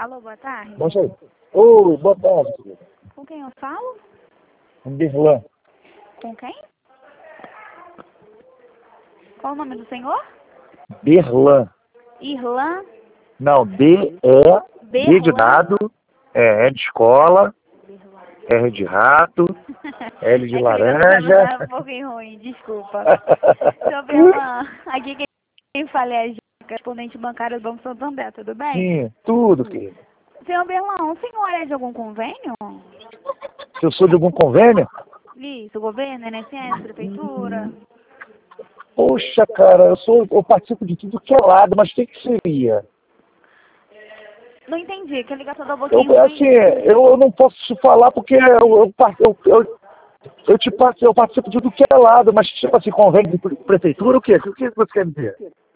Alô, boa tarde. Baixa aí. Oi, boa tarde, querido. Com quem eu falo? Berlan. Com quem? Qual o nome do senhor? Berlan. Irlan? Não, B de Berlan? dado, E de escola, Berlan. R de rato, L de É que a ligação laranja. tá um pouquinho ruim, desculpa. Seu Berlan, aqui quem fala é a Jéssica, correspondente bancária do Banco Santander, tudo bem? Sim, tudo, querido. Senhor Berlan, o senhor é de algum convênio? Se eu sou de algum convênio? Isso, governo, INSS, prefeitura? Poxa, cara, eu participo de tudo que é lado, mas o que seria? Não entendi, que a ligação tá um pouquinho Assim, ruim. eu não posso te falar porque eu participo de tudo que é lado, mas tipo assim, convênio de prefeitura, o quê? O que você quer dizer?